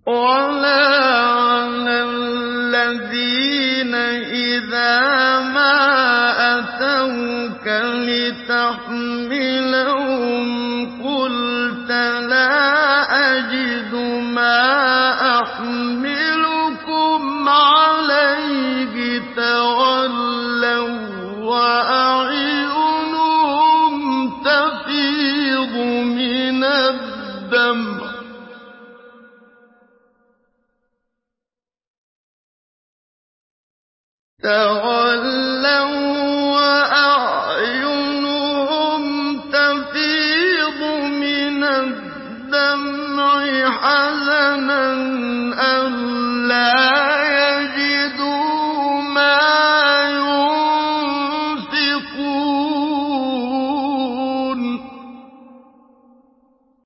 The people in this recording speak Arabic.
وَلَا عَلَى الَّذِينَ إِذَا مَا أَتَوْكَ لِتَحْمِلَهُمْ قُلْتَ لَا أَجِدُ مَا أَحْمِلُكُمْ عَلَيْهِ تَوَلَّوا وَّأَعْيُنُهُمْ تَفِيضُ مِنَ الدَّمْعِ حَزَنًا أَلَّا